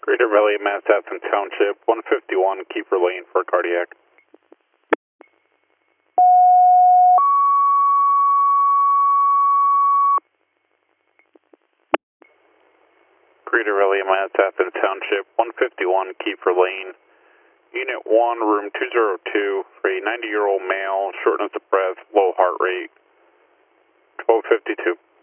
Greater Valley, Massafin Township, 151, Keeper Lane for cardiac. Greater Valley, Massafin Township, 151, Keeper Lane. Unit 1, room 202, for a 90-year-old male, shortness of breath, low heart rate, 1252.